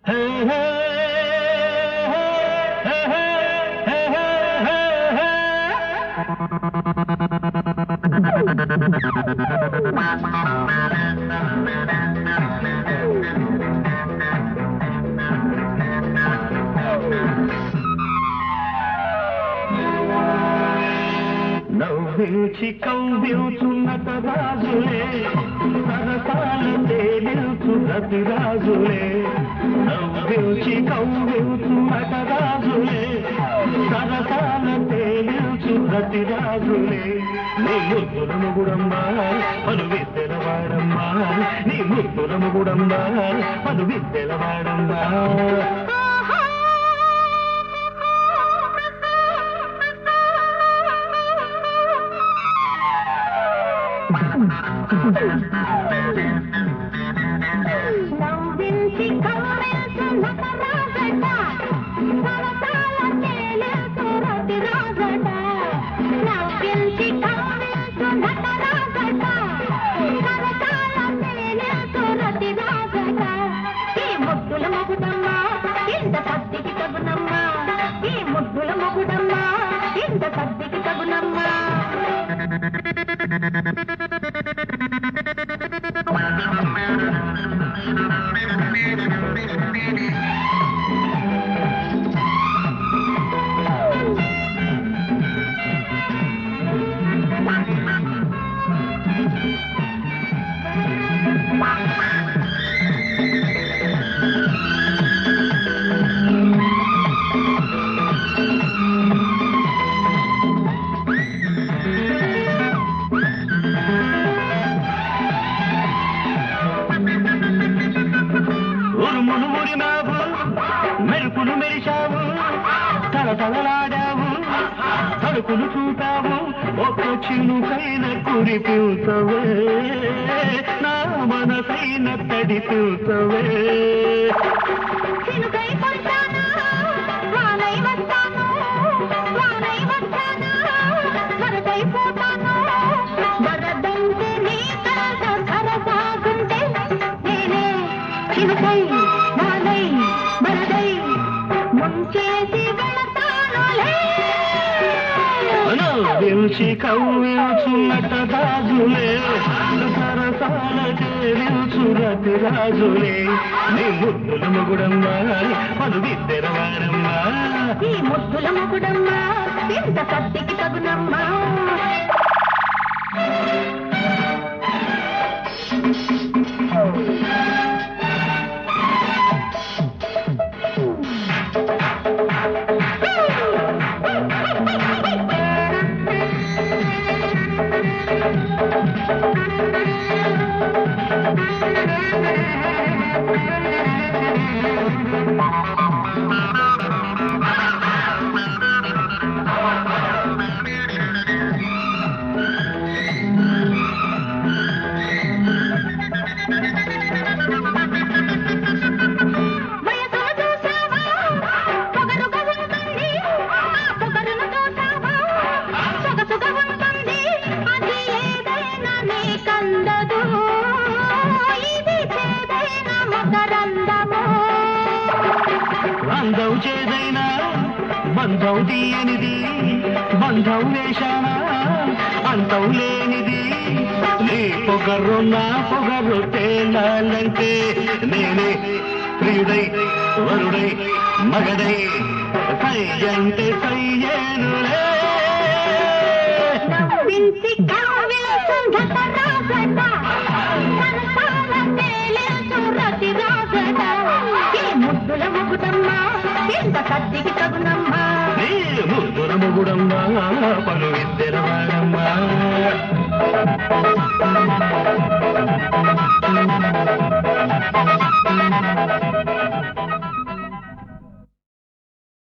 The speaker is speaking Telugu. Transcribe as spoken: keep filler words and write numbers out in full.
నవ్వించి కవ్వించున్నత రాజులే సరసాల తేలించు రతి రాజులే నవ్వించి కవ్వించున్నత రాజులే సరసాల తేలించు రతి రాజులే నీ ముద్దుల ముగుడమ్మా పలు విద్దెలవాడమ్మా నీ ముద్దుల ముగుడమ్మా పలు విద్దెలవాడమ్మా నవ్వించి కవ్వించున్నత రాజట సరసాల తేలించు రతి రాజట నవ్వించి కవ్వించున్నత రాజట సరసాల తేలించు రతి రాజట ఈ ముద్దుల మొగుడమ్మా ఇంత సద్దికి తగునమ్మా ఈ ముద్దుల మొగుడమ్మా ఇంత సద్దికి తగునమ్మా ఉరుమును మురిమావు మెరుపును మెరిశావు తలతలలాడావు తలుపులు చూపావు ఒక చినుకైన కురిపివుతవే నా మనసైన తడిపివుతవే చినుకై పడతాను వానై వస్తాను వానై వస్తాను వరదైపోతాను వరదంటే నీ కలస కరసాగుంటే నేనే చినుకై వానై వరదై ముంచేసి వెళతానులే నవ్వించి కవ్వించున్నట రాజులే సరసాల తేలించు రతి రాజులే నీ ముద్దుల మొగుడమ్మా పలు విద్దెలవాడమ్మా ఈ ముద్దుల మొగుడమ్మా ఇంత కత్తికి తగునమ్మా అందం చేదైనా బంధం తీయనిది బంధం వేషానా అంతం లేనిది నీ పొగరు నా పొగరు తేలాలంటే నేనే ప్రియుడై వరుడై మగడై సై అంటే సయ్యేనులే నవ్వించి